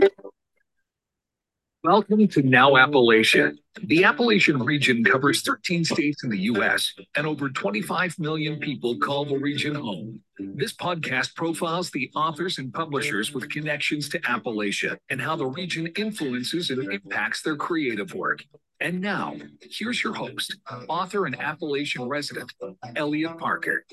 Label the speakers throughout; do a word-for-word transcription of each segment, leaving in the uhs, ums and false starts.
Speaker 1: Welcome to Now Appalachia. The Appalachian region covers thirteen states in the U S, and over twenty-five million people call the region home. This podcast profiles the authors and publishers with connections to Appalachia and how the region influences and impacts their creative work. And now, here's your host, author and Appalachian resident, Elliot Parker.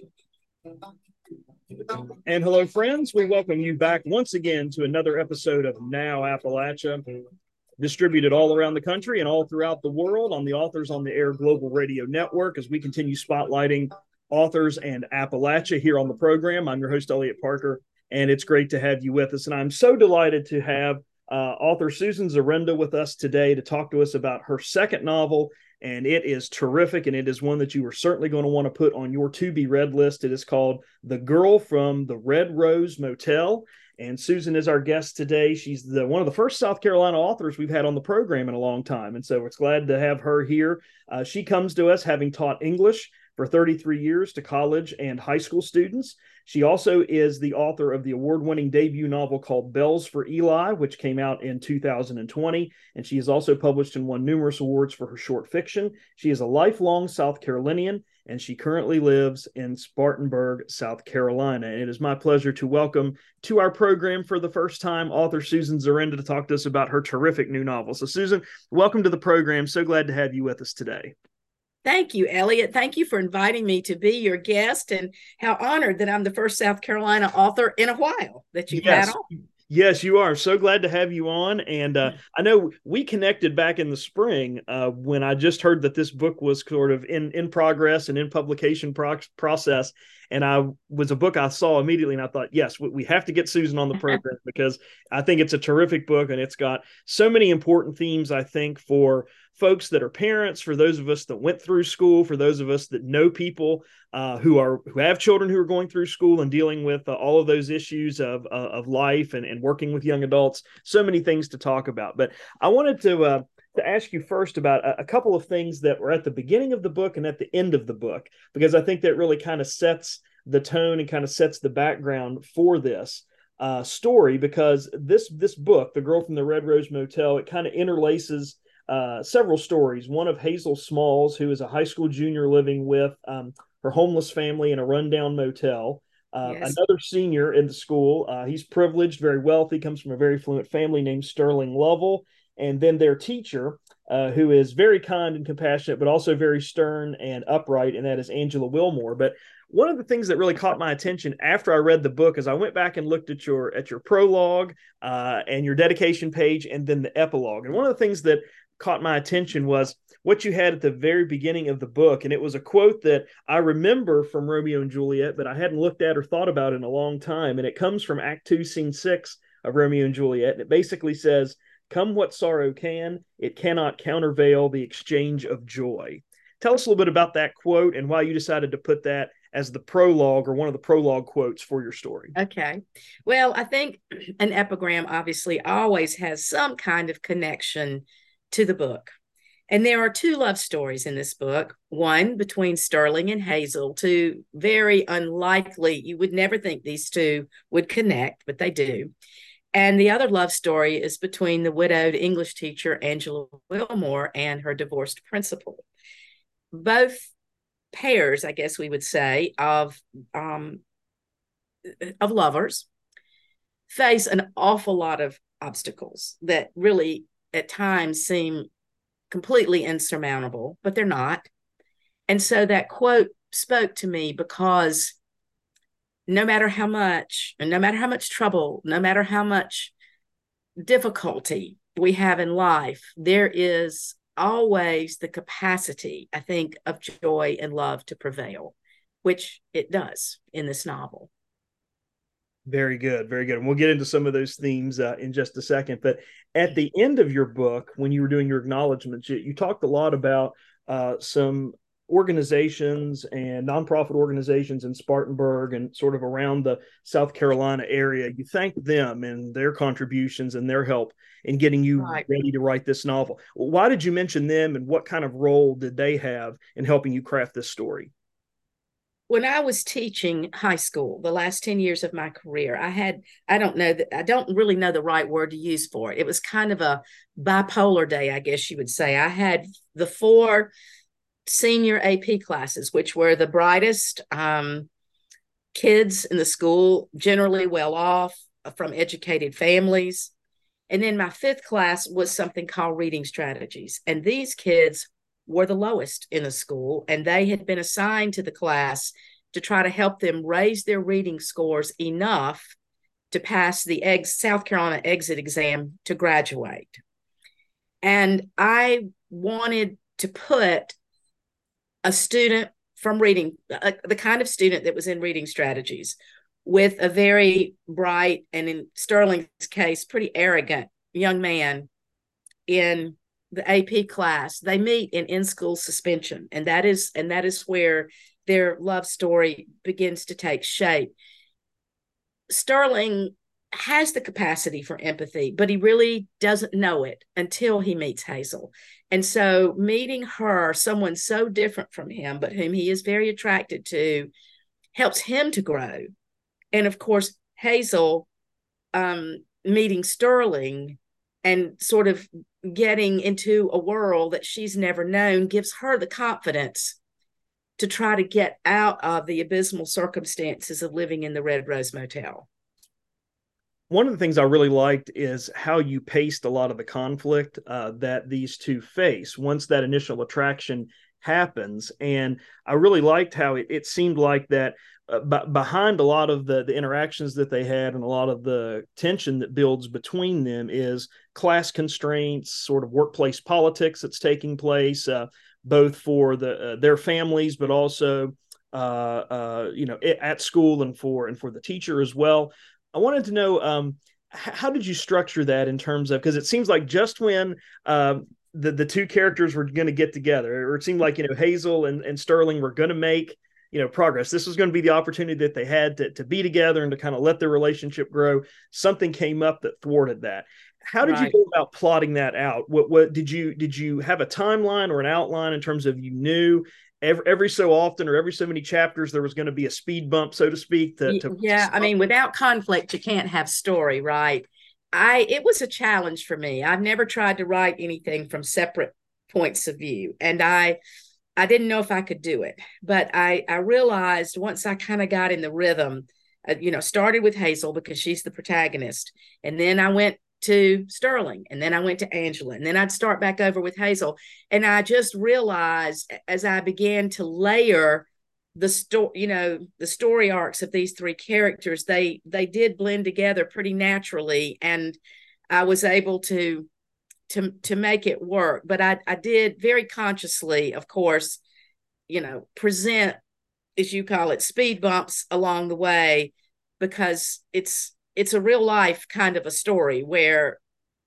Speaker 2: And hello, friends. We welcome you back once again to another episode of Now Appalachia, distributed all around the country and all throughout the world on the Authors on the Air Global Radio Network as we continue spotlighting authors and Appalachia here on the program. I'm your host, Elliot Parker, and it's great to have you with us. And I'm so delighted to have uh, author Susan Zarenda with us today to talk to us about her second novel. And it is terrific, and it is one that you are certainly going to want to put on your to-be-read list. It is called The Girl from the Red Rose Motel. And Susan is our guest today. She's the one of the first South Carolina authors we've had on the program in a long time. And so we're glad to have her here. Uh, she comes to us having taught English for thirty-three years to college and high school students. She also is the author of the award-winning debut novel called Bells for Eli, which came out in two thousand twenty. And she has also published and won numerous awards for her short fiction. She is a lifelong South Carolinian, and she currently lives in Spartanburg, South Carolina. And it is my pleasure to welcome to our program for the first time author Susan Zarenda to talk to us about her terrific new novel. So Susan, welcome to the program. So glad to have you with us today.
Speaker 3: Thank you, Elliot. Thank you for inviting me to be your guest, and how honored that I'm the first South Carolina author in a while that you've
Speaker 2: yes.
Speaker 3: had on.
Speaker 2: Yes, you are. So glad to have you on. And uh, I know we connected back in the spring uh, when I just heard that this book was sort of in, in progress and in publication pro- process. And I was a book I saw immediately, and I thought, yes, we, we have to get Susan on the program because I think it's a terrific book, and it's got so many important themes, I think, for folks that are parents, for those of us that went through school, for those of us that know people uh, who are who have children who are going through school and dealing with uh, all of those issues of uh, of life and, and working with young adults. So many things to talk about. But I wanted to uh, to ask you first about a, a couple of things that were at the beginning of the book and at the end of the book, because I think that really kind of sets the tone and kind of sets the background for this uh, story, because this this book, The Girl from the Red Rose Motel, it kind of interlaces uh, several stories. One of Hazel Smalls, who is a high school junior living with um, her homeless family in a rundown motel. Uh,
Speaker 3: Yes.
Speaker 2: Another senior in the school. Uh, he's privileged, very wealthy, comes from a very fluent family named Sterling Lovell. And then their teacher, uh, who is very kind and compassionate, but also very stern and upright, and that is Angela Wilmore. But one of the things that really caught my attention after I read the book is I went back and looked at your at your prologue uh, and your dedication page, and then the epilogue. And one of the things that caught my attention was what you had at the very beginning of the book. And it was a quote that I remember from Romeo and Juliet, but I hadn't looked at or thought about in a long time. And it comes from Act Two, Scene Six of Romeo and Juliet. And it basically says, "Come what sorrow can, it cannot countervail the exchange of joy." Tell us a little bit about that quote and why you decided to put that as the prologue, or one of the prologue quotes for your story.
Speaker 3: Okay. Well, I think an epigram obviously always has some kind of connection to the book. And there are two love stories in this book, one between Sterling and Hazel, two very unlikely, you would never think these two would connect, but they do. And the other love story is between the widowed English teacher, Angela Wilmore, and her divorced principal. Both pairs, I guess we would say, of, um, of lovers face an awful lot of obstacles that really at times seem completely insurmountable, but they're not. And so that quote spoke to me because no matter how much, and no matter how much trouble, no matter how much difficulty we have in life, there is always the capacity, I think, of joy and love to prevail, which it does in this novel.
Speaker 2: Very good, very good. And we'll get into some of those themes uh, in just a second. But at the end of your book, when you were doing your acknowledgments, you, you talked a lot about uh, some organizations and nonprofit organizations in Spartanburg and sort of around the South Carolina area. You thanked them and their contributions and their help in getting you
Speaker 3: Right.
Speaker 2: ready to write this novel. Why did you mention them, and what kind of role did they have in helping you craft this story?
Speaker 3: when I was teaching high school, the last ten years of my career, I had, I don't know that, I don't really know the right word to use for it. It was kind of a bipolar day, I guess you would say. I had the four senior A P classes, which were the brightest um, kids in the school, generally well off from educated families. And then my fifth class was something called reading strategies. And these kids were the lowest in the school, and they had been assigned to the class to try to help them raise their reading scores enough to pass the eggs, South Carolina exit exam to graduate. And I wanted to put a student from reading, uh, the kind of student that was in reading strategies, with a very bright, and in Sterling's case, pretty arrogant young man in the A P class. They meet in in-school suspension, and that is and that is where their love story begins to take shape. Sterling has the capacity for empathy, but he really doesn't know it until he meets Hazel. And so meeting her, someone so different from him, but whom he is very attracted to, helps him to grow. And of course, Hazel um, meeting Sterling and sort of getting into a world that she's never known gives her the confidence to try to get out of the abysmal circumstances of living in the Red Rose Motel.
Speaker 2: One of the things I really liked is how you paced a lot of the conflict uh, that these two face once that initial attraction happens. And I really liked how it, it seemed like that uh, b- behind a lot of the, the interactions that they had and a lot of the tension that builds between them is class constraints, sort of workplace politics that's taking place, uh, both for the uh, their families, but also uh, uh, you know, at school and for and for the teacher as well. I wanted to know, um, how did you structure that in terms of, because it seems like just when uh, the, the two characters were going to get together, or it seemed like, you know, Hazel and, and Sterling were going to make, you know, progress. This was going to be the opportunity that they had to, to be together and to kind of let their relationship grow. Something came up that thwarted that. How did right. you go about plotting that out? What, what did you, did you have a timeline or an outline in terms of, you knew Every, every so often or every so many chapters there was going to be a speed bump, so to speak, to, to
Speaker 3: yeah I mean, without conflict you can't have story, right? I it was a challenge for me. I've never tried to write anything from separate points of view, and I I didn't know if I could do it, but I I realized once I kind of got in the rhythm, uh, you know, started with Hazel because she's the protagonist, and then I went to Sterling, and then I went to Angela, and then I'd start back over with Hazel. And I just realized as I began to layer the story, you know, the story arcs of these three characters, they they did blend together pretty naturally, and I was able to to to make it work. But I I did very consciously, of course, you know, present, as you call it, speed bumps along the way, because it's it's a real life kind of a story where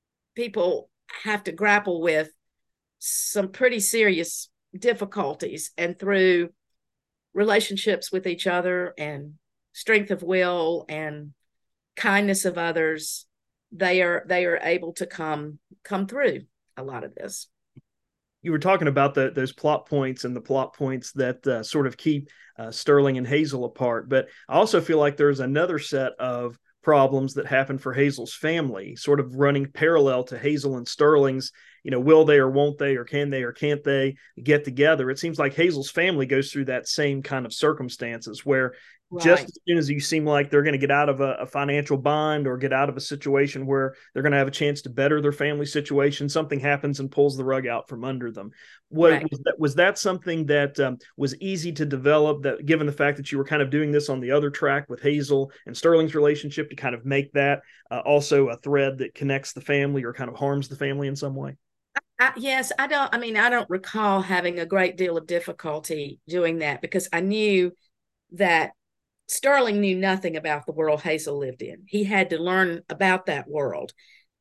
Speaker 3: people have to grapple with some pretty serious difficulties, and through relationships with each other and strength of will and kindness of others, they are they are able to come come through a lot of this.
Speaker 2: You were talking about the, those plot points and the plot points that uh, sort of keep uh, Sterling and Hazel apart, but I also feel like there's another set of problems that happen for Hazel's family, sort of running parallel to Hazel and Sterling's, you know, will they or won't they, or can they or can't they get together? It seems like Hazel's family goes through that same kind of circumstances where right. just as soon as you seem like they're going to get out of a, a financial bind or get out of a situation where they're going to have a chance to better their family situation, something happens and pulls the rug out from under them. What, right. was, that, was that something that um, was easy to develop, that given the fact that you were kind of doing this on the other track with Hazel and Sterling's relationship, to kind of make that uh, also a thread that connects the family or kind of harms the family in some way?
Speaker 3: I, yes, I don't, I mean, I don't recall having a great deal of difficulty doing that, because I knew that Sterling knew nothing about the world Hazel lived in. He had to learn about that world.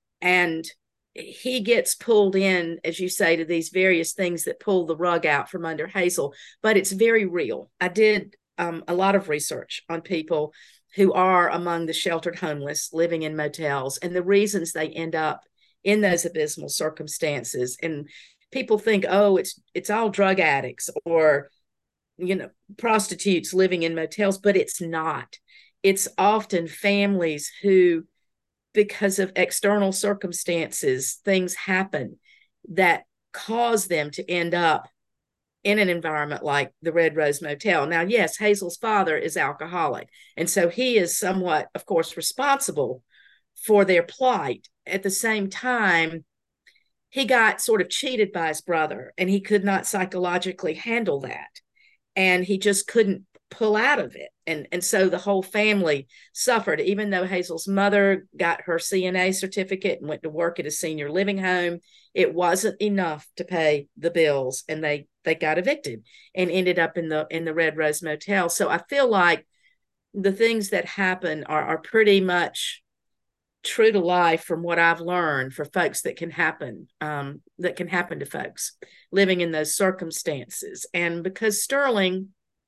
Speaker 3: And he gets pulled in, as you say, to these various things that pull the rug out from under Hazel, but it's very real. I did um, a lot of research on people who are among the sheltered homeless living in motels and the reasons they end up in those abysmal circumstances. And people think, oh, it's it's all drug addicts, or you know, prostitutes living in motels, but it's not. It's often families who, because of external circumstances, things happen that cause them to end up in an environment like the Red Rose Motel. Now, yes, Hazel's father is alcoholic, and so he is somewhat, of course, responsible for their plight. At the same time, he got sort of cheated by his brother, and he could not psychologically handle that. And he just couldn't pull out of it. And, and so the whole family suffered, even though Hazel's mother got her C N A certificate and went to work at a senior living home. It wasn't enough to pay the bills, and they they got evicted and ended up in the in the Red Rose Motel. So I feel like the things that happen are, are pretty much true to life from what I've learned for folks that can happen, um, that can happen to folks living in those circumstances. And because Sterling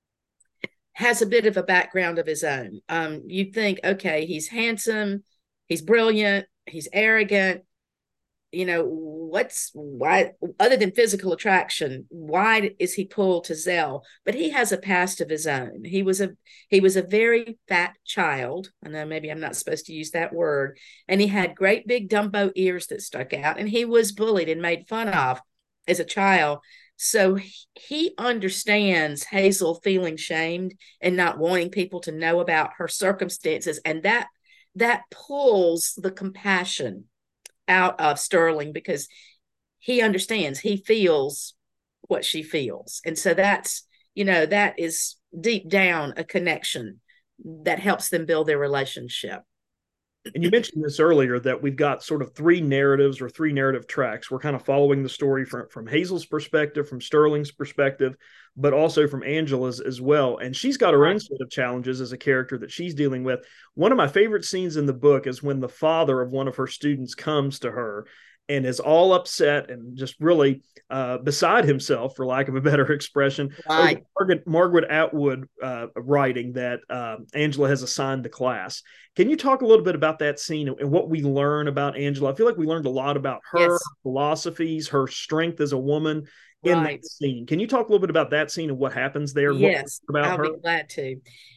Speaker 3: has a bit of a background of his own, um, you'd think, okay, he's handsome, he's brilliant, he's arrogant, you know, what's why, other than physical attraction, why is he pulled to Zell? But he has a past of his own. He was a he was a very fat child. I know maybe I'm not supposed to use that word. And he had great big Dumbo ears that stuck out, and he was bullied and made fun of as a child. So he understands Hazel feeling shamed and not wanting people to know about her circumstances, and that that pulls the compassion out of Sterling, because he understands, he feels what she feels. And so that's, you know, that is deep down a connection that helps them build their relationship.
Speaker 2: And you mentioned this earlier, that we've got sort of three narratives or three narrative tracks. We're kind of following the story from, from Hazel's perspective, from Sterling's perspective, but also from Angela's as well. And she's got her own set of challenges as a character that she's dealing with. One of my favorite scenes in the book is when the father of one of her students comes to her and is all upset and just really uh, beside himself, for lack of a better expression,
Speaker 3: right.
Speaker 2: Margaret, Margaret Atwood uh, writing that uh, Angela has assigned the class. Can you talk a little bit about that scene and what we learn about Angela? I feel like we learned a lot about her,
Speaker 3: yes.
Speaker 2: her philosophies, her strength as a woman in
Speaker 3: right.
Speaker 2: that scene. Can you talk a little bit about that scene and what happens there?
Speaker 3: Yes,
Speaker 2: about
Speaker 3: I'll
Speaker 2: her?
Speaker 3: be glad to.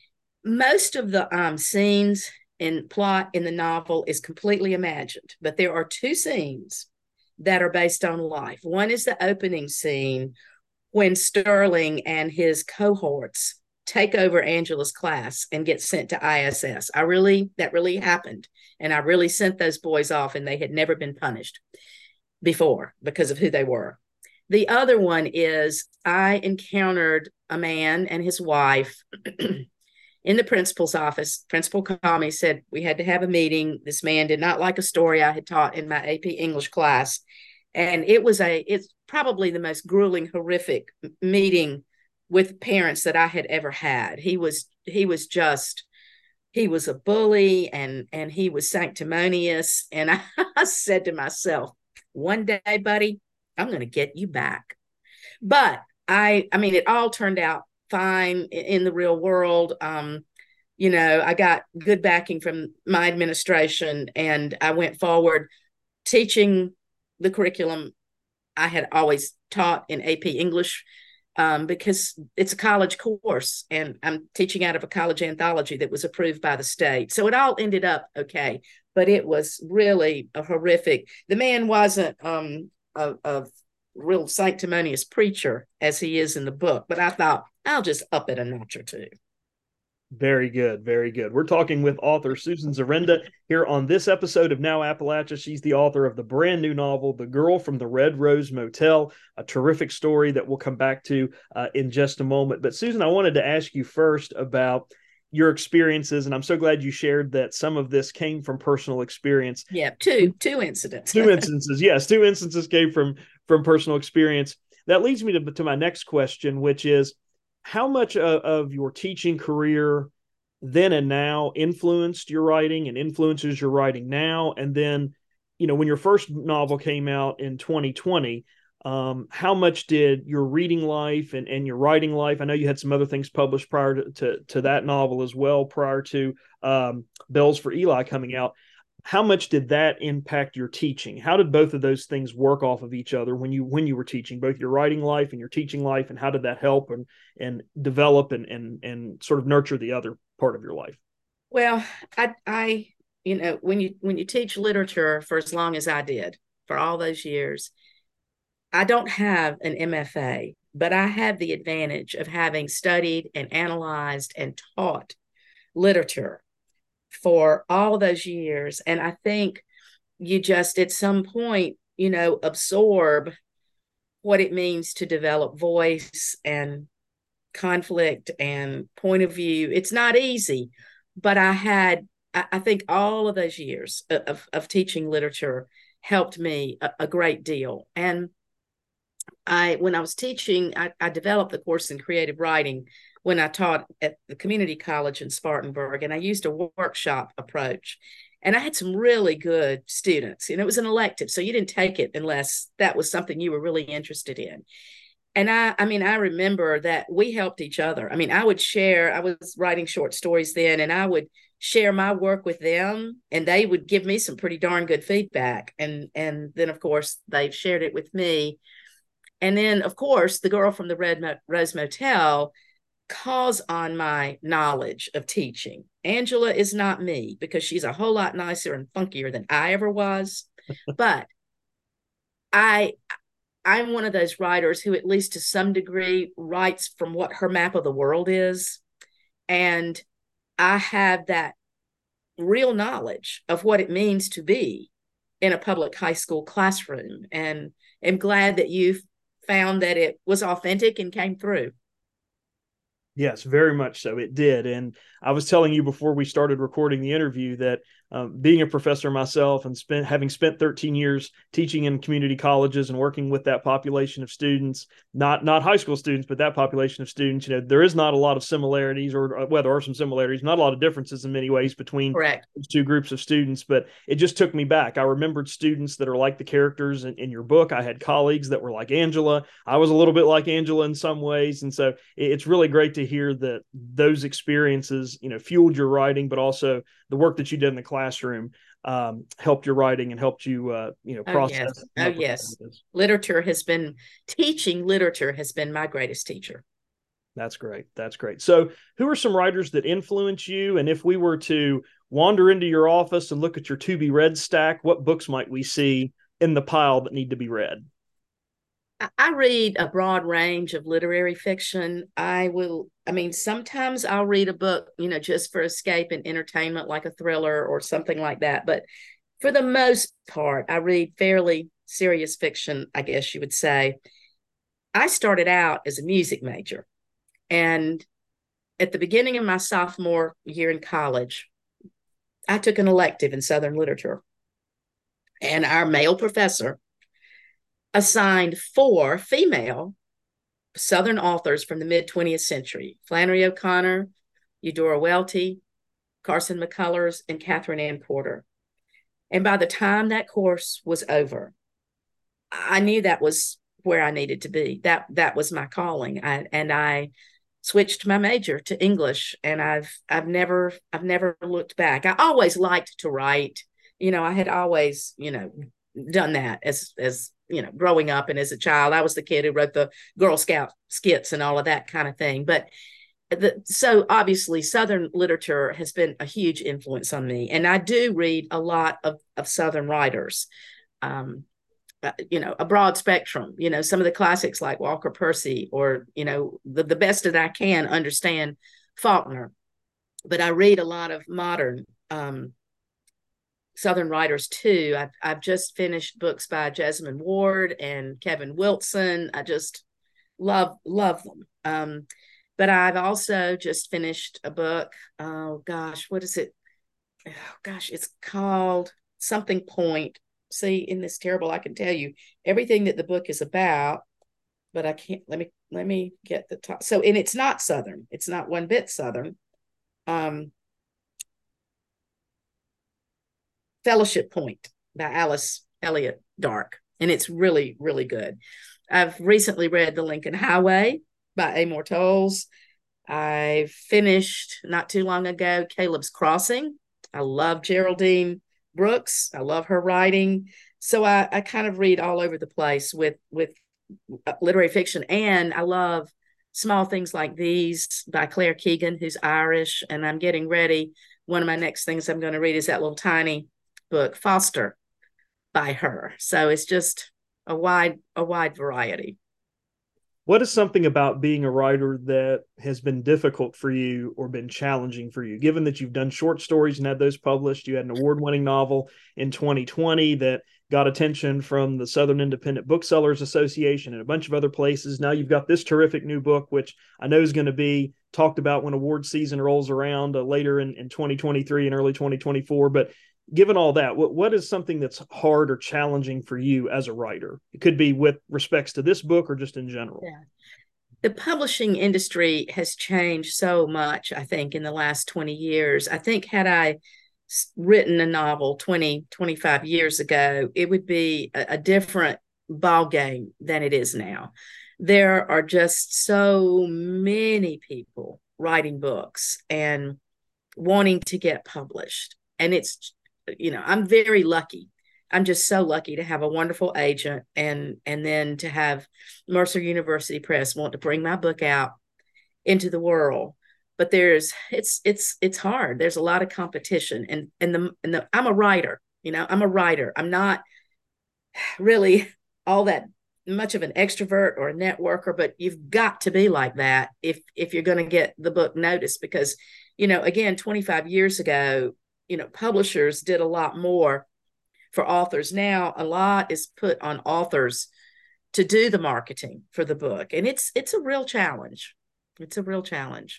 Speaker 3: Most of the um, scenes and plot in the novel is completely imagined, but there are two scenes that are based on life. One is the opening scene when Sterling and his cohorts take over Angela's class and get sent to I S S. I really, that really happened. And I really sent those boys off, and they had never been punished before because of who they were. The other one is I encountered a man and his wife in the principal's office. Principal called me, said we had to have a meeting. This man did not like a story I had taught in my A P English class. And it was a, it's probably the most grueling, horrific meeting with parents that I had ever had. He was, he was just, he was a bully, and, and he was sanctimonious. And I, I said to myself, one day, buddy, I'm going to get you back. But I, I mean, it all turned out fine in the real world. Um, you know, I got good backing from my administration, and I went forward teaching the curriculum I had always taught in A P English, um, because it's a college course, and I'm teaching out of a college anthology that was approved by the state. So it all ended up okay, but it was really a horrific. The man wasn't um, a, a real sanctimonious preacher as he is in the book, but I thought I'll just up it a notch or two.
Speaker 2: Very good. Very good. We're talking with author Susan Zarenda here on this episode of Now Appalachia. She's the author of the brand new novel, The Girl from the Red Rose Motel, a terrific story that we'll come back to uh, in just a moment. But Susan, I wanted to ask you first about your experiences, and I'm so glad you shared that some of this came from personal experience.
Speaker 3: Yeah, two two incidents.
Speaker 2: two instances, yes, two instances came from from personal experience. That leads me to, to my next question, which is, how much of, of your teaching career then and now influenced your writing and influences your writing now? And then, you know, when your first novel came out in twenty twenty, Um, how much did your reading life and, and your writing life, I know you had some other things published prior to, to, to that novel as well, prior to um, Bells for Eli coming out. how much did that impact your teaching? How did both of those things work off of each other when you when you were teaching, both your writing life and your teaching life, and how did that help and and develop and and and sort of nurture the other part of your life?
Speaker 3: Well, I I you know, when you when you teach literature for as long as I did, for all those years, I don't have an M F A, but I have the advantage of having studied and analyzed and taught literature for all those years. And I think you just at some point, you know, absorb what it means to develop voice and conflict and point of view. It's not easy, but I had, I think all of those years of, of teaching literature helped me a, a great deal. And I, when I was teaching, I, I developed the course in creative writing when I taught at the community college in Spartanburg, and I used a workshop approach. And I had some really good students, and it was an elective, so you didn't take it unless that was something you were really interested in. And I, I mean, I remember that we helped each other. I mean, I would share, I was writing short stories then, and I would share my work with them, and they would give me some pretty darn good feedback. And, and then, of course, they've shared it with me. And then, of course, the girl from the Red Mo- Rose Motel calls on my knowledge of teaching. Angela is not me because she's a whole lot nicer and funkier than I ever was. But I, I'm one of those writers who, at least to some degree, writes from what her map of the world is. And I have that real knowledge of what it means to be in a public high school classroom. And am glad that you found that it was authentic and came through.
Speaker 2: Yes, very much so. It did. And I was telling you before we started recording the interview that um, being a professor myself and spent having spent thirteen years teaching in community colleges and working with that population of students, not not high school students, but that population of students, you know, there is not a lot of similarities, or well, there are some similarities, not a lot of differences in many ways between
Speaker 3: Correct.
Speaker 2: those two groups of students. But it just took me back. I remembered students that are like the characters in, in your book. I had colleagues that were like Angela. I was a little bit like Angela in some ways. And so it's really great to hear that those experiences, you know, fueled your writing, but also the work that you did in the classroom um, helped your writing and helped you, uh, you know, process.
Speaker 3: Oh, yes. Oh, yes. Literature has been, teaching literature has been my greatest teacher.
Speaker 2: That's great. That's great. So who are some writers that influence you? And if we were to wander into your office and look at your to be read stack, what books might we see in the pile that need to be read?
Speaker 3: I read a broad range of literary fiction. I will, I mean, sometimes I'll read a book, you know, just for escape and entertainment, like a thriller or something like that. But for the most part, I read fairly serious fiction, I guess you would say. I started out as a music major. And at the beginning of my sophomore year in college, I took an elective in Southern literature. And our male professor assigned four female Southern authors from the mid-twentieth century: Flannery O'Connor, Eudora Welty, Carson McCullers, and Catherine Ann Porter. And by the time that course was over, I knew that was where I needed to be. That that was my calling. I, and I switched my major to English, and I've I've never I've never looked back. I always liked to write. You know, I had always, you know, done that as as you know, growing up and as a child. I was the kid who wrote the Girl Scout skits and all of that kind of thing. But the, so obviously Southern literature has been a huge influence on me. And I do read a lot of, of Southern writers, um, uh, you know, a broad spectrum, you know, some of the classics like Walker Percy, or, you know, the, the best that I can understand, Faulkner. But I read a lot of modern um Southern writers too. I've, I've just finished books by Jesmyn Ward and Kevin Wilson. I just love, love them. Um, but I've also just finished a book. Oh gosh, what is it? Oh gosh, it's called something Point. See, in this terrible, I can tell you everything that the book is about, but I can't, let me, let me get the top. So, and it's not Southern. It's not one bit Southern. Um, Fellowship Point by Alice Elliott Dark. And it's really, really good. I've recently read The Lincoln Highway by Amor Towles. I finished not too long ago Caleb's Crossing. I love Geraldine Brooks. I love her writing. So I, I kind of read all over the place with, with literary fiction. And I love Small Things Like These by Claire Keegan, who's Irish. And I'm getting ready. One of my next things I'm going to read is that little tiny book, Foster, by her. So it's just a wide, a wide variety.
Speaker 2: What is something about being a writer that has been difficult for you or been challenging for you? Given that you've done short stories and had those published, you had an award-winning novel in twenty twenty that got attention from the Southern Independent Booksellers Association and a bunch of other places. Now you've got this terrific new book, which I know is going to be talked about when award season rolls around uh, later in, in twenty twenty-three and early twenty twenty-four. But given all that, what, what is something that's hard or challenging for you as a writer? It could be with respects to this book or just in general.
Speaker 3: Yeah. The publishing industry has changed so much, I think, in the last twenty years. I think had I written a novel twenty, twenty-five years ago, it would be a, a different ball game than it is now. There are just so many people writing books and wanting to get published. And it's, you know, I'm very lucky. I'm just so lucky to have a wonderful agent and and then to have Mercer University Press want to bring my book out into the world. But there's it's it's it's hard. There's a lot of competition, and and the and the I'm a writer. You know, I'm a writer. I'm not really all that much of an extrovert or a networker, but you've got to be like that if if you're going to get the book noticed. Because, you know, again, twenty-five years ago, you know, publishers did a lot more for authors. Now a lot is put on authors to do the marketing for the book. And it's, it's a real challenge. It's a real challenge.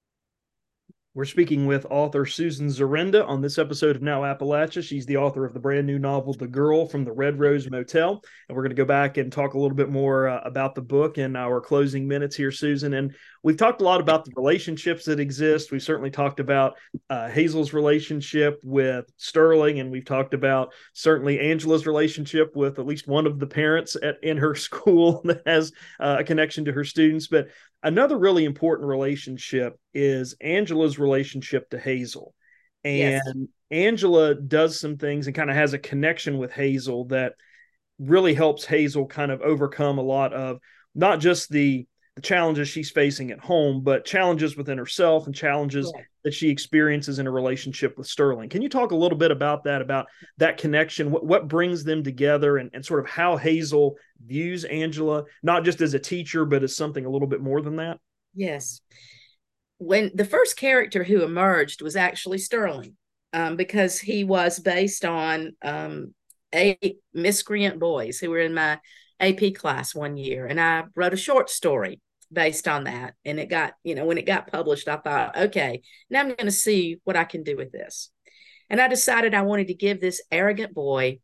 Speaker 2: We're speaking with author Susan Zarenda on this episode of Now Appalachia. She's the author of the brand new novel, The Girl from the Red Rose Motel. And we're going to go back and talk a little bit more uh, about the book in our closing minutes here, Susan. And we've talked a lot about the relationships that exist. We've certainly talked about uh, Hazel's relationship with Sterling, and we've talked about certainly Angela's relationship with at least one of the parents at, in her school that has uh, a connection to her students. But another really important relationship is Angela's relationship to Hazel. And yes. Angela does some things and kind of has a connection with Hazel that really helps Hazel kind of overcome a lot of not just the, the challenges she's facing at home, but challenges within herself and challenges yeah. that she experiences in a relationship with Sterling. Can you talk a little bit about that, about that connection, what, what brings them together, and, and sort of how Hazel views Angela, not just as a teacher, but as something a little bit more than that?
Speaker 3: Yes. When the first character who emerged was actually Sterling, um, because he was based on um, eight miscreant boys who were in my A P class one year. And I wrote a short story based on that. And it got, you know, when it got published, I thought, okay, now I'm going to see what I can do with this. And I decided I wanted to give this arrogant boy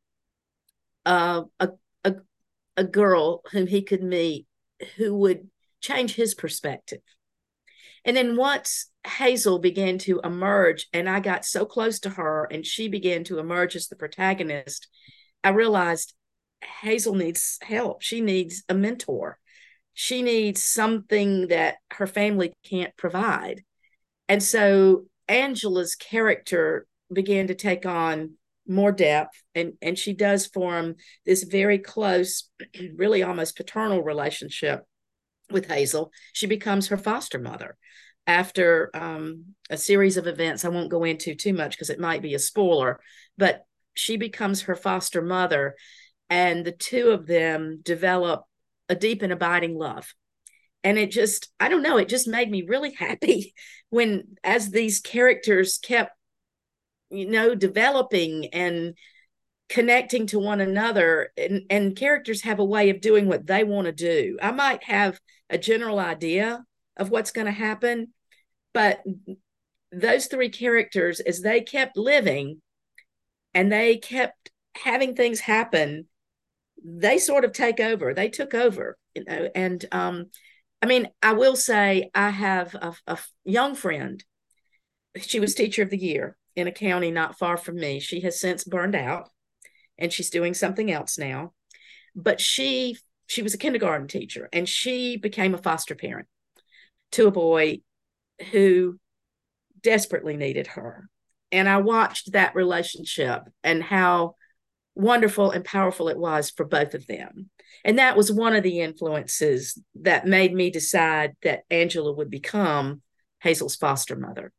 Speaker 3: uh, a, a, a girl whom he could meet who would change his perspective. And then once Hazel began to emerge and I got so close to her and she began to emerge as the protagonist, I realized Hazel needs help. She needs a mentor. She needs something that her family can't provide. And so Angela's character began to take on more depth, and, and she does form this very close, really almost paternal relationship with Hazel. She becomes her foster mother after um, a series of events I won't go into too much because it might be a spoiler, but she becomes her foster mother, and the two of them develop a deep and abiding love. And it just, I don't know, it just made me really happy when, as these characters kept, you know, developing and connecting to one another, and, and characters have a way of doing what they want to do. I might have a general idea of what's going to happen, but those three characters, as they kept living and they kept having things happen, they sort of take over. They took over, you know. And um, I mean, I will say I have a, a young friend. She was teacher of the year in a county not far from me. She has since burned out and she's doing something else now. But she she was a kindergarten teacher, and she became a foster parent to a boy who desperately needed her. and I watched that relationship and how wonderful and powerful it was for both of them. And that was one of the influences that made me decide that Angela would become Hazel's foster mother.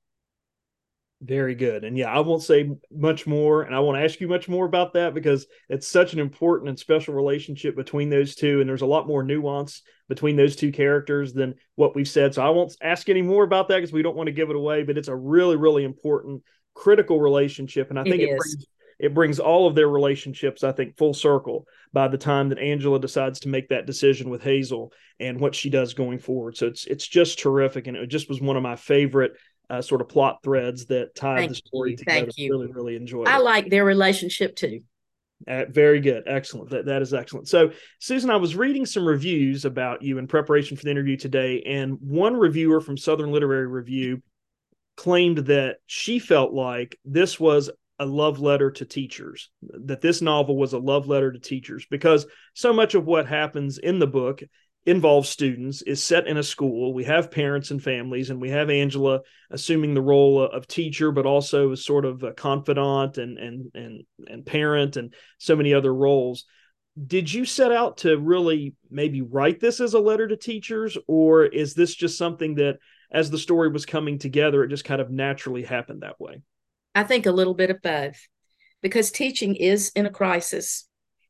Speaker 2: Very good. And yeah, I won't say much more, and I won't ask you much more about that because it's such an important and special relationship between those two. And there's a lot more nuance between those two characters than what we've said. So I won't ask any more about that because we don't want to give it away, but it's a really, really important, critical relationship. And I think it, it brings it brings all of their relationships, I think, full circle by the time that Angela decides to make that decision with Hazel and what she does going forward. So it's it's just terrific. And it just was one of my favorite Uh, sort of plot threads that tied
Speaker 3: Thank
Speaker 2: the story
Speaker 3: you.
Speaker 2: together.
Speaker 3: Thank you.
Speaker 2: Really, really enjoyed
Speaker 3: I
Speaker 2: it.
Speaker 3: like their relationship too.
Speaker 2: Uh, very good. Excellent. That, that is excellent. So, Susan, I was reading some reviews about you in preparation for the interview today, and one reviewer from Southern Literary Review claimed that she felt like this was a love letter to teachers, that this novel was a love letter to teachers, because so much of what happens in the book involves students, is set in a school. We have parents and families, and we have Angela assuming the role of teacher, but also as sort of a confidant and and and and parent, and so many other roles. Did you set out to really maybe write this as a letter to teachers, or is this just something that, as the story was coming together, it just kind of naturally happened that way?
Speaker 3: I think a little bit of both, because teaching is in a crisis.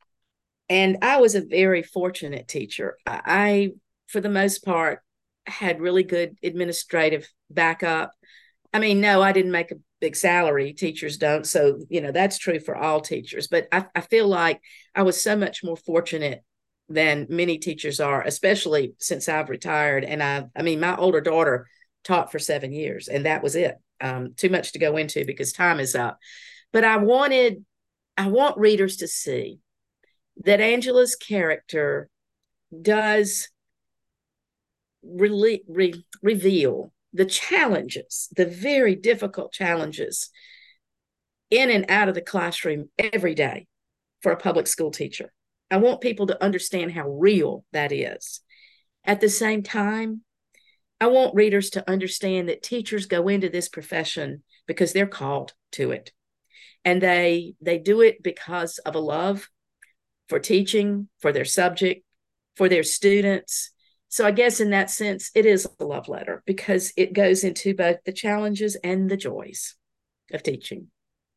Speaker 3: And I was a very fortunate teacher. I, for the most part, had really good administrative backup. I mean, no, I didn't make a big salary. Teachers don't. So, you know, that's true for all teachers. But I, I feel like I was so much more fortunate than many teachers are, especially since I've retired. And I, I mean, my older daughter taught for seven years, and that was it. Um, too much to go into because time is up. But I wanted, I want readers to see that Angela's character does re- re- reveal the challenges, the very difficult challenges in and out of the classroom every day for a public school teacher. I want people to understand how real that is. At the same time, I want readers to understand that teachers go into this profession because they're called to it. And they they do it because of a love for teaching, for their subject, for their students. So I guess in that sense, it is a love letter because it goes into both the challenges and the joys of teaching.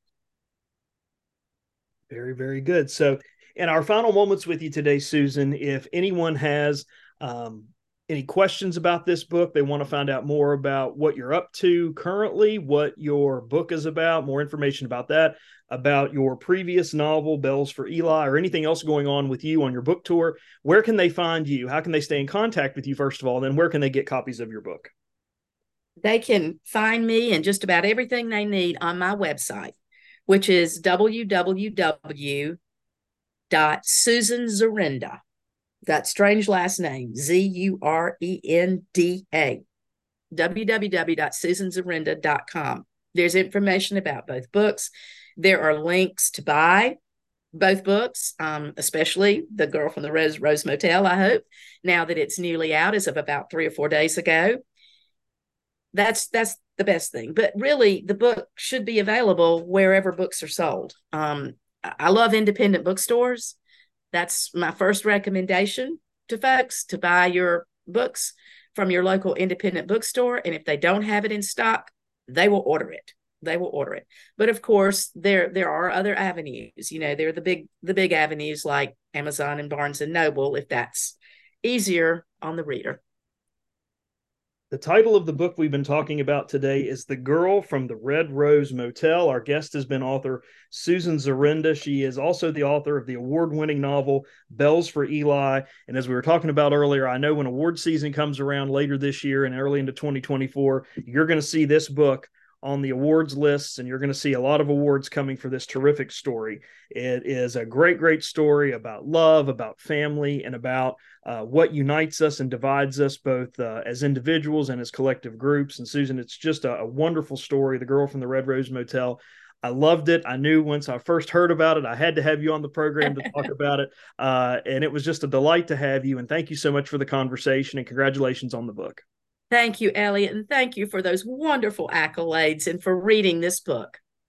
Speaker 2: Very, very good. So in our final moments with you today, Susan, if anyone has um, any questions about this book, they want to find out more about what you're up to currently, what your book is about, more information about that, about your previous novel, Bells for Eli, or anything else going on with you on your book tour, where can they find you? How can they stay in contact with you, first of all? And then where can they get copies of your book?
Speaker 3: They can find me and just about everything they need on my website, which is w w w dot susan zurenda. That strange last name, Z U R E N D A, w w w dot susan zurenda dot com. There's information about both books. There are links to buy both books, um, especially The Girl from the Rose, Rose Motel, I hope, now that it's newly out as of about three or four days ago. That's that's the best thing. But really, the book should be available wherever books are sold. Um, I love independent bookstores. That's my first recommendation to folks, to buy your books from your local independent bookstore. And if they don't have it in stock, they will order it. They will order it. But of course, there there are other avenues. You know, there are the big the big avenues like Amazon and Barnes and Noble, if that's easier on the reader.
Speaker 2: The title of the book we've been talking about today is The Girl from the Red Rose Motel. Our guest has been author Susan Zurenda. She is also the author of the award-winning novel Bells for Eli. And as we were talking about earlier, I know when award season comes around later this year and early into twenty twenty-four, you're going to see this book on the awards lists, and you're going to see a lot of awards coming for this terrific story. It is a great, great story about love, about family, and about uh, what unites us and divides us both uh, as individuals and as collective groups. And Susan, it's just a, a wonderful story, The Girl from the Red Rose Motel. I loved it. I knew once I first heard about it, I had to have you on the program to talk about it. Uh, and it was just a delight to have you. And thank you so much for the conversation, and congratulations on the book.
Speaker 3: Thank you, Elliot, and thank you for those wonderful accolades and for reading this book.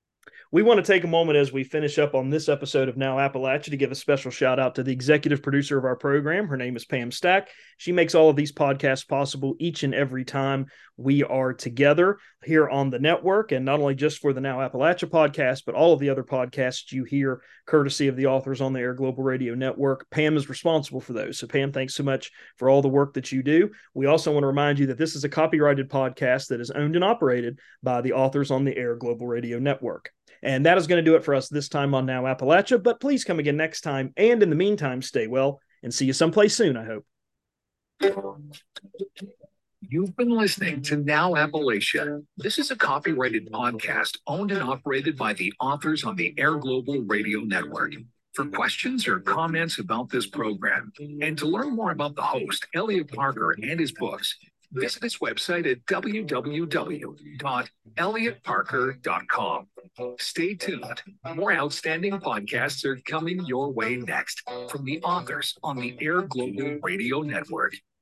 Speaker 2: We want to take a moment as we finish up on this episode of Now Appalachia to give a special shout out to the executive producer of our program. Her name is Pam Stack. She makes all of these podcasts possible each and every time we are together here on the network, and not only just for the Now Appalachia podcast, but all of the other podcasts you hear courtesy of the Authors on the Air Global Radio Network. Pam is responsible for those. So Pam, thanks so much for all the work that you do. We also want to remind you that this is a copyrighted podcast that is owned and operated by the Authors on the Air Global Radio Network. And that is going to do it for us this time on Now Appalachia, but please come again next time. And in the meantime, stay well and see you someplace soon, I hope.
Speaker 1: You've been listening to Now Appalachia. This is a copyrighted podcast owned and operated by the Authors on the Air Global Radio Network. For questions or comments about this program, and to learn more about the host, Elliot Parker, and his books, visit his website at w w w dot elliot parker dot com. Stay tuned. More outstanding podcasts are coming your way next from the Authors on the Air Global Radio Network.